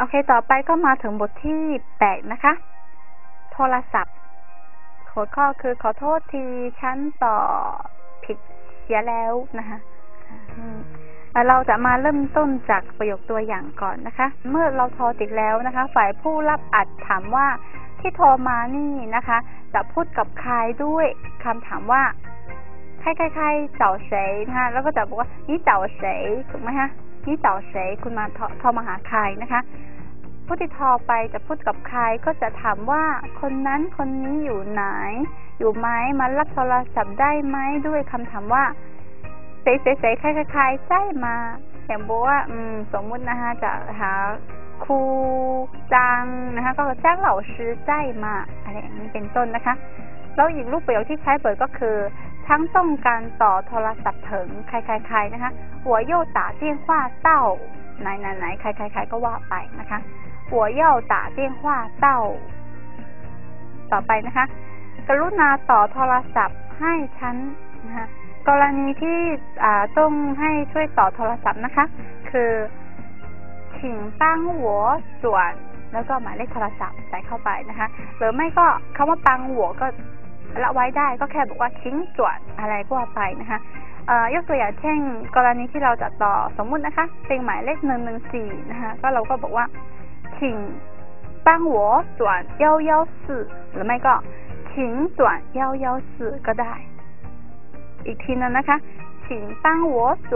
โอเคต่อไปก็มาถึงบทที่8นะคะโทรศัพท์หัวข้อคือขอโทษทีฉันต่อผิดเสียแล้วนะคะเราจะมาเริ่มต้นจากประโยคตัวอย่างก่อนนะคะเมื่อเราโทรติดแล้วนะคะฝ่ายผู้รับอาจถามว่าที่โทรมานี่นะคะจะพูดกับใครด้วยคำถามว่าใครเจ้าเสยนะคะแล้วก็จะบอกว่านี่เจ้าเสยถูกไหมคะนี่เจ้าเสยคุณมาโทรมาหาใครนะคะผู้ที่โทรไปจะพูดกับใครก็จะถามว่าคนนั้นคนนี้อยู่ไหนอยู่ไหมมารับโทรศัพท์ได้ไหมด้วยคำถามว่าเสยใครใช่มาอย่างบอกว่าสมมุตินะคะจะหาครูจังนะคะก็จ้างเหล่าซื้อใจมาอะไรอย่างนี้เป็นต้นนะคะแล้วอีกรูปประโยคที่ใช้บ่อยก็คือทั้งต้องการต่อโทรศัพท์ถึงใครนะคะหัวโย打电话到ไหนใครก็ว่าไปนะคะหัวโย打电话到ต่อไปนะคะกรุณาต่อโทรศัพท์ให้ฉันนะคะกรณีที่ต้องให้ช่วยต่อโทรศัพท์นะคะคือ请帮我转แล้วก็หมายเลขโทรศัพท์ใส่เข้าไปนะคะหรือไม่ก็คำว่าปังหัวก็ละไว้ได้ก็แค่บอกว่าทิ้งจวดอะไรก็ว่าไปนะคะยกตัวอย่างเช่นกรณีที่เราจะต่อสมมุตินะคะเป็นหมายเลข114นะคะก็เราก็บอกว่า请帮我转114หรือไม่ก็请转114ก็ได้อีกทีนึงนะคะ请帮我转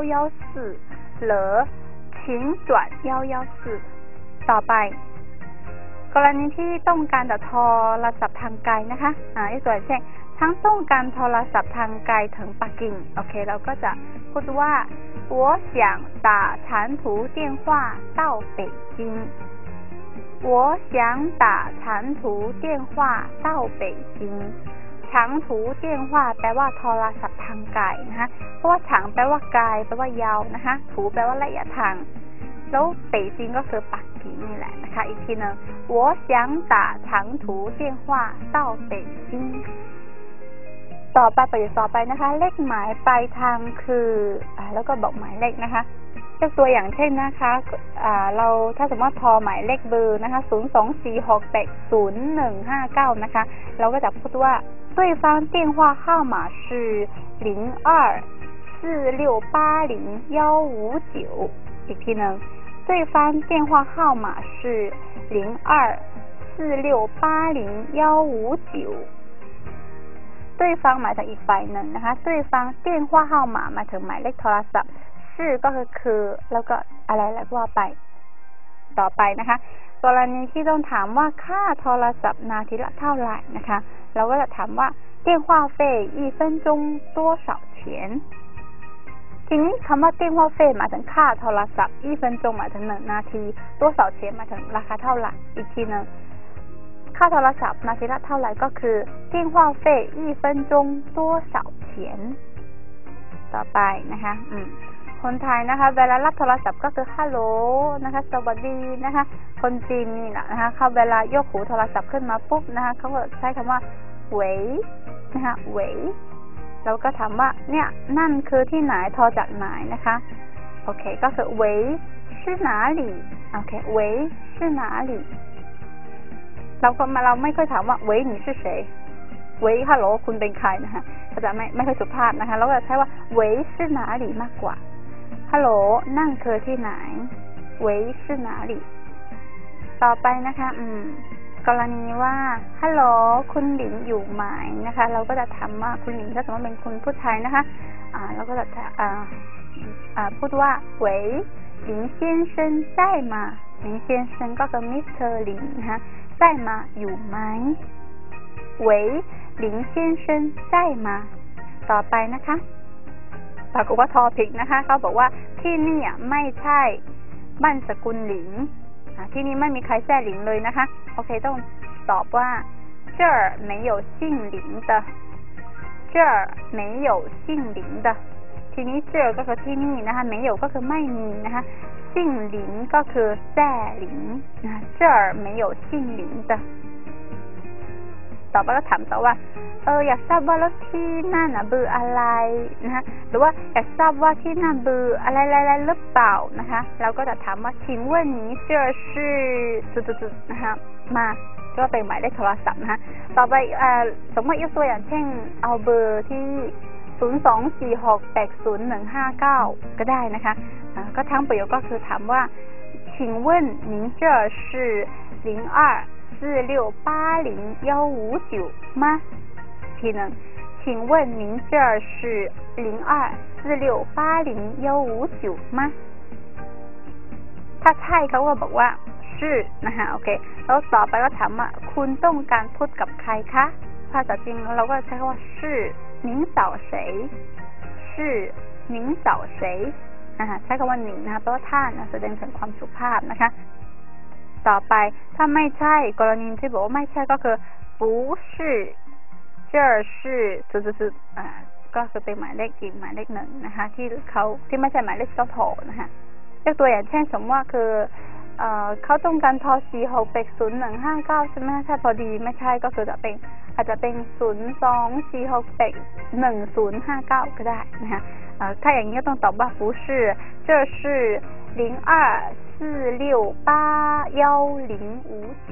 114หรือ请转114ต่อไปกรณีที่ต้องการจะโทรศัพท์ทางไกลนะคะยกตัวอย่างเช่นทั้งต้องการโทรศัพท์ทางไกลถึงปักกิ่งโอเคเราก็จะพูดว่า我想打长途电话到北京我想打长途电话到北京长途电话แปลว่าโทรศัพท์ทางไกลนะคะเพราะว่า长แปลว่าไกลแปลว่ายาวนะคะ途แปลว่าระยะทางแล้ว北京ก็คือปักกิ่งนี่แหละนะคะอีกทีนึง我想打长途电话到北京ต่อไปประโยคต่อไปนะคะเลขหมายปลายทางคือแล้วก็บอกหมายเลขนะคะยกตัวอย่างเช่นนะคะเราถ้าสมมติว่าโทรหมายเลขเบอร์นะคะ024680159นะคะเราก็จะพูดว่า对方电话号码是0246801159อีกทีนึง对方电话号码是0246801159对方หมายถึงอีกฝ่ายหนึ่งนะคะ对方电话号码หมายถึงหมายเลขโทรศัพท์ชื่อก็คือแล้วก็อะไรก็ว่าไปต่อไปนะคะกรณีที่ต้องถามว่าค่าโทรศัพท์นาทีละเท่าไหร่นะคะเราก็จะถามว่า电话费1分钟多少钱ทีนี้คำว่า电话费หมายถึงค่าโทรศัพท์1分钟หมายถึง1นาที多少钱หมายถึงราคาเท่าไหร่อีกทีนึงค่าโทรศัพท์นาทีละเท่าไหร่ก็คือ电话费1分钟多少钱ต่อไปนะคะคนไทยนะคะเวลารับโทรศัพท์ก็คือฮัลโหลนะคะสวัสดีนะคะคนจีนนี่แหละนะคะเขาเวลายกหูโทรศัพท์ขึ้นมาปุ๊บนะคะเขาก็ใช้คำว่าเว่ยนะคะเว่ยเราก็ถามว่าเนี่ยนั่นคือที่ไหนโทรจากไหนนะคะโอเคก็คือเว่ย是哪里โอเคเว่ย是哪里เราไม่ค่อยถามว่าเว่ย你是谁เว่ยฮัลโหลคุณเป็นใครนะคะก็จะไม่ค่อยสุภาพนะคะเราก็จะใช้ว่าเว่ย是哪里มากกว่าฮัลโหลนั่นคือที่ไหนเว่ย是哪里ต่อไปนะคะกรณีว่าฮัลโหลคุณหลินอยู่ไหมนะคะเราก็จะถามว่าคุณหลินถ้าสมมติเป็นคุณผู้ชายนะคะเราก็จะพูดว่าเว่ยหลิน先生在吗หลิน先生ก็คือมิสเตอร์หลินนะคะ在吗อยู่ไหมเว่ยหลิน先生在吗ต่อไปนะคะปรากฏว่าทอผิดนะคะเขาบอกว่าที่นี่ไม่ใช่บ้านสกุลหลินที่นี่ไม่มีใครแท้หลินเลยนะคะโอเคต้องตอบว่า这儿没有姓林的这儿没有姓林的ทีนี้这ก็คือที่นี่นะคะ没有ก็คือไม่มีนะคะ姓林ก็คือแท้หลิน这儿没有姓林的ต่อไปก็ถามต่อว่าอยากทราบว่ารถที่นั่นเบอร์อะไรนะคะหรือว่าอยากทราบว่าที่นั่นเบอร์อะไรหรือเปล่านะคะเราก็จะถามว่า请问你这是จุดๆนะคะมาก็เป็นหมายเลขโทรศัพท์นะคะต่อไปสมมติยกตัวอย่างเช่นเอาเบอร์ที่024680159ก็ได้นะคะก็ทั้งประโยคก็คือถามว่า请问您这是0246801159吗ทีนึง请问您这是0246801159吗ถ้าใช่เขาก็บอกว่าชื่อนะคะโอเคแล้วต่อไปก็ถามว่าคุณต้องการพูดกับใครคะภาษาจีนเราก็ใช้คำว่าชื่อ您找谁ชื่อ您找谁ใช้คำว่าหนิงนะคะแปลว่าท่านแสดงถึงความสุภาพนะคะต่อไปถ้าไม่ใช่กรณีที่บอกว่าไม่ใช่ก็คือ不是这是จุดๆก็คือเป็นหมายเลขอีกหมายเลขหนึ่งนะคะที่ไม่ใช่หมายเลขเจ้าโถนะคะยกตัวอย่างเช่นสมมติว่าคือเขาต้องการโทร46801159ใช่ไหมถ้าพอดีไม่ใช่ก็คืออาจจะเป็น024681059ก็ได้นะคะถ้าอย่างนี้ก็ต้องตอบว่า不是这是0246811059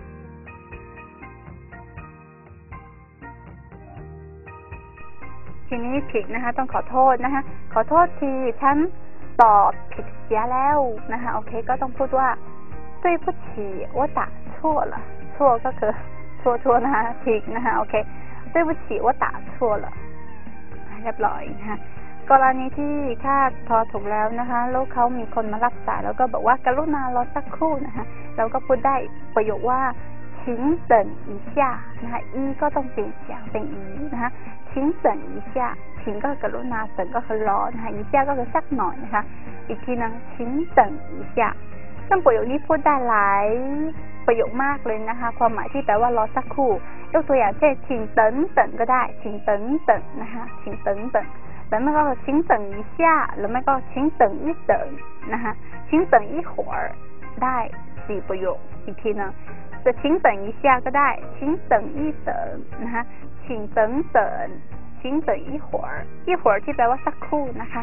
ทีนี้ผิดนะคะต้องขอโทษนะคะขอโทษทีฉันตอบผิดเสียแล้วนะคะโอเคก็ต้องพูดว่า对不起我打错了错ก็คือทั่วนะคะผิดนะคะโอเค对不起我打错了เรียบร้อยนะคะกรณีที่ถ้าพอถูกแล้วนะคะแล้วเขามีคนมารับสายแล้วก็บอกว่ากรุณารอสักครู่นะคะเราก็พูดได้ประโยคว่า请等一下นะคะอีก็ต้องเปลี่ยนเสียงเป็นอีนะคะ请等一下请ก็กรุณา等ก็คือรอนะคะ一下ก็คือสักหน่อยนะคะอีกทีนึง请等一下ซึ่งประโยคนี้พูดได้หลายประโยคมากเลยนะคะความหมายที่แปลว่ารอสักครู่ยกตัวอย่างเช่น请等等ก็ได้请等等นะคะ请等等แล้วไม่ก็请等一下หรือไม่ก็请等一等นะคะ请等一会儿ได้4ประโยคอีกทีนึงจะ请等一下ก็ได้请等一等นะคะ请等等请等一会儿一会儿ที่แปลว่าสักครู่นะคะ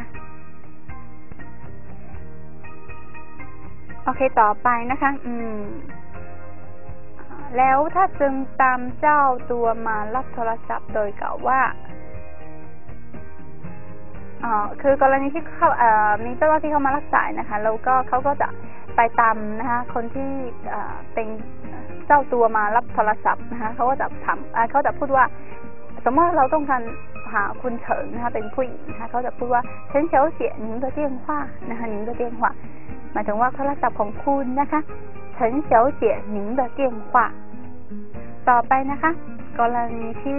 โอเคต่อไปนะคะแล้วถ้าจึงตามเจ้าตัวมารับโทรศัพท์โดยกล่าวว่าคือกรณีที่เขามีเจ้าหน้าที่เข้ามารับสายนะคะแล้วก็เขาก็จะไปตามนะคะคนที่เป็นเจ้าตัวมารับโทรศัพท์นะคะเขาก็จะถามเขาจะพูดว่าสมมติเราต้องการหาคุณเฉินนะคะเป็นผู้หญิงนะคะเขาจะพูดว่าเฉินเฉียวเจี๋ย您的电话นะคะ您的电话หมายถึงว่าโทรศัพท์ของคุณนะคะเฉินเฉียวเจี๋ย您的电话ต่อไปนะคะกรณีที่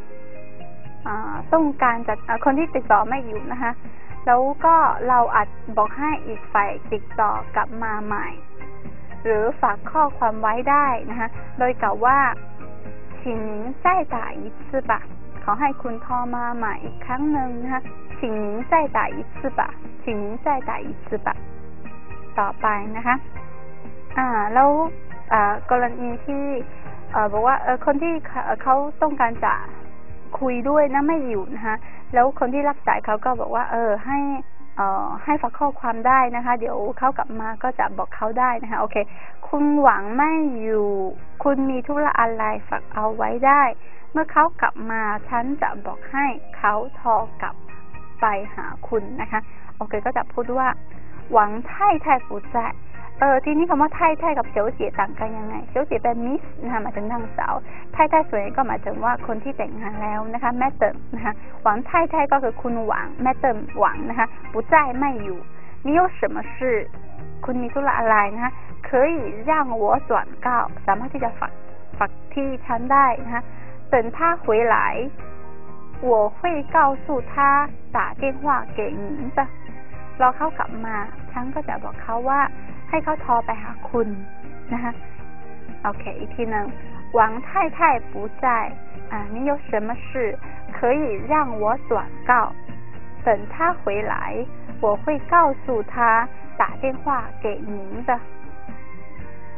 ต้องการจะคนที่ติดต่อไม่อยู่นะคะแล้วก็เราอาจบอกให้อีกฝ่ายติดต่อกลับมาใหม่หรือฝากข้อความไว้ได้นะคะโดยกล่าวว่า请您再打一次吧ขอให้คุณโทรมาใหม่อีกครั้งหนึ่งนะคะ请您再打一次吧请您再打一次吧ต่อไปนะคะแล้วกรณีที่บอกว่าคนที่เขาต้องการจะคุยด้วยนะไม่อยู่นะคะแล้วคนที่รับสายเขาก็บอกว่าให้ฝากข้อความได้นะคะเดี๋ยวเขากลับมาก็จะบอกเขาได้นะคะโอเคคุณหวังไม่อยู่คุณมีธุระอะไรฝากเอาไว้ได้เมื่อเขากลับมาฉันจะบอกให้เขาโทรกลับไปหาคุณนะคะโอเคก็จะพูดว่าหวัง太太不在ทีนี้คำว่าไท่กับเฉียวเจี๋ยต่างกันยังไงเฉียวเจี๋ยเป็นมิสนะคะหมายถึงนางสาวไท่ส่วนใหญ่ก็หมายถึงว่าคนที่แต่งงานแล้วนะคะแม่เติมนะคะหวังไท่ก็คือคุณหวังแม่เติมหวังนะคะ不在ไม่อยู่你有什么事คุณมีธุระอะไรนะคะ可以让我转告สามารถที่จะฝากที่ฉันได้นะคะ等他回来我会告诉他打电话给您的รอเขากลับมาฉันก็จะบอกเขาว่าให้เขาโทรไปหาคุณนะคะโอเคอีกทีนึงหวัง太太不在你有什么事可以让我转告等他回来我会告诉他打电话给您的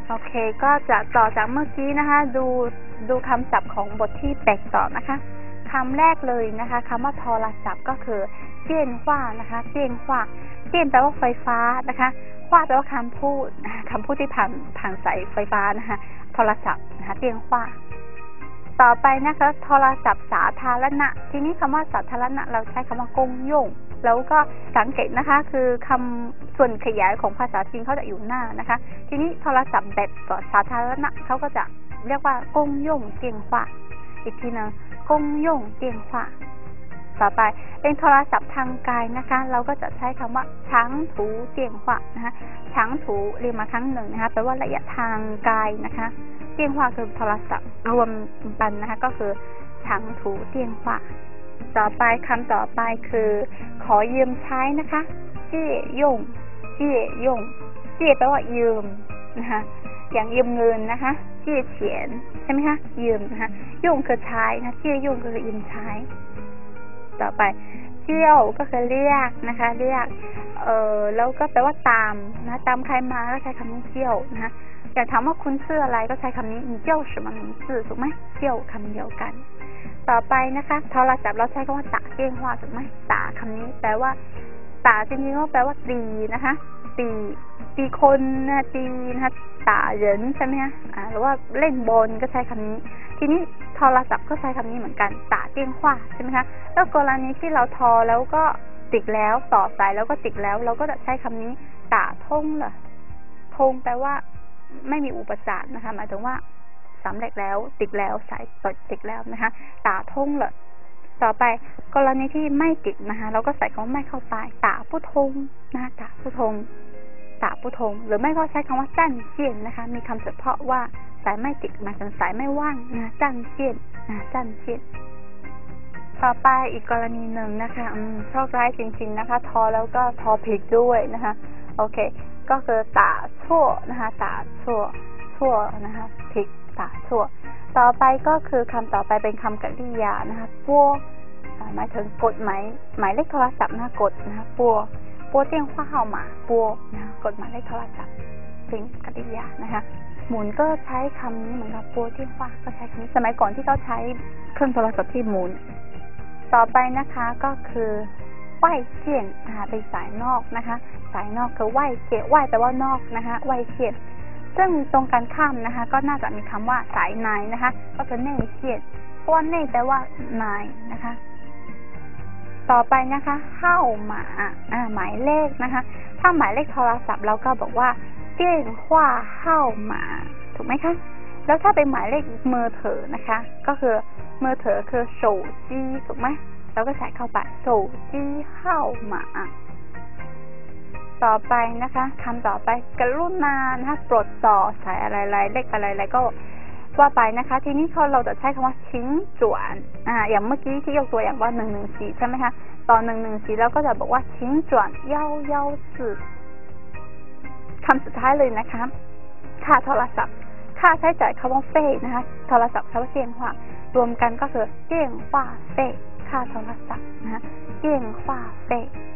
โอเคก็จะต่อจากเมื่อกี้นะคะดูคำศัพท์ของบทที่8ต่อนะคะคำแรกเลยนะคะคำว่าโทรศัพท์ก็คือเจียนหว่านะคะเจียนหว่าเจียนแปลว่าไฟฟ้านะคะหว่าแปลว่าคำพูดที่ผ่านสายไฟฟ้านะคะโทรศัพท์นะคะเจียนหว่าต่อไปนะคะโทรศัพท์สาธารณะทีนี้คำว่าสาธารณะเราใช้คำว่ากงย่งแล้วก็สังเกตนะคะคือคำส่วนขยายของภาษาจีนเขาจะอยู่หน้านะคะทีนี้โทรศัพท์แบบสาธารณะเขาก็จะเรียกว่ากงย่งเจียนหว่าอีกทีนึงกงย่งเจียนหว่าต่อไปเป็นโทรศัพท์ทางไกลนะคะเราก็จะใช้คำว่าช้างถูเจียนหว่านะคะช้างถูเรียนมาครั้งหนึ่งนะคะแปลว่าระยะทางไกลนะคะเจียนหว่าคือโทรศัพท์รวมกันนะคะก็คือช้างถูเจียนหว่าต่อไปคำต่อไปคือขอยืมใช้นะคะเจี้ยย่งเจี้ยย่งเจี้ยแปลว่ายืมนะคะอย่างยืมเงินนะคะเจี้ยเฉียนใช่ไหมคะยืมนะคะย่งคือใช้นะเจี้ยย่งคือยืมใช้ต่อไปเจี้ยวก็คือเรียกนะคะเรียกแล้วก็แปลว่าตามนะตามใครมาก็ใช้คำนี้เจี้ยวนะคะอยากถามว่าคุณชื่ออะไรก็ใช้คำนี้你叫什么名字ถูกไหมเจี้ยวคำเดียวกันต่อไปนะคะโทรศัพท์เราใช้คำว่าตาเจียงหว่าถูกไหมตาคำนี้แปลว่าตาจริงๆก็แปลว่าตีนะคะตีคนนะตีนะคะตาเหรินใช่ไหมคะหรือว่าเล่นบอลก็ใช้คำนี้ทีนี้โทรศัพท์ก็ใช้คำนี้เหมือนกันตาเจียงหว่าใช่ไหมคะแล้วกรณีที่เราโทรแล้วก็ติดแล้วต่อสายแล้วก็ติดแล้วเราก็จะใช้คำนี้ตาทงเหรอทงแปลว่าไม่มีอุปสรรคนะคะหมายถึงว่าสำเร็จแล้วติดแล้วสายติดแล้วนะคะตาทงเหรอต่อไปกรณีที่ไม่ติดนะคะเราก็ใส่คำว่าไม่เข้าไปตาผู้ทงนะคะตาผู้ทงตาผู้ทงหรือไม่ก็ใช้คำว่าจั่นเจียนนะคะมีคำเฉพาะว่าสายไม่ติดหมายถึงสายไม่ว่างนะจั่นเจียนจั่นเจียนต่อไปอีกกรณีหนึ่งนะคะโชคร้ายจริงๆนะคะทอแล้วก็ทอผิดด้วยนะคะโอเคก็คือตาชั่วนะคะตาชั่วนะคะผิดตาชั่วต่อไปก็คือคำต่อไปเป็นคำกริยานะคะปัวหมายถึงกดหมายเลขโทรศัพท์นะกดนะคะปัวเตี้ยงข้าเข้ามาปัวนะกดหมายเลขโทรศัพท์เป็นกริยานะคะหมุนก็ใช้คำนี้เหมือนกับปัวเตี้ยงข้าก็ใช้คำนี้สมัยก่อนที่เขาใช้เครื่องโทรศัพท์ที่หมุนต่อไปนะคะก็คือไหวเจียนนะคะเป็นสายนอกนะคะสายนอกคือไหวเจียนไหวแปลว่านอกนะคะไหวเจียนซึ่งตรงกันข้ามนะคะก็น่าจะมีคำว่าสายในนะคะก็คือเน่เจียนเพราะว่าเน่แปลว่าในนะคะต่อไปนะคะเข้ามาหมายเลขนะคะถ้าหมายเลขโทรศัพท์เราก็บอกว่าเตี้ยนขว้าเข้ามาถูกไหมคะแล้วถ้าเป็นหมายเลขมือถือนะคะก็คือมือถือคือ手机ถูกไหมเราก็ใส่เข้าไป手机เข้ามาต่อไปนะคะคำต่อไปกรุณานะคะโปรดต่อสายอะไรเลขอะไรก็ว่าไปนะคะทีนี้เราจะใช้คำว่าชิ้นจวนอย่างเมื่อกี้ที่ยกตัวอย่างว่า114ใช่ไหมคะต่อ114แล้วก็จะบอกว่าชิ้นจวน114คำสุดท้ายเลยนะคะค่าโทรศัพท์ค่าใช้จ่ายคำว่าเฟ่นะคะโทรศัพท์คำว่าเจียงหว่ารวมกันก็คือเจียงหว่าเฟ่ค่าโทรศัพท์นะคะเจียงหว่าเฟ่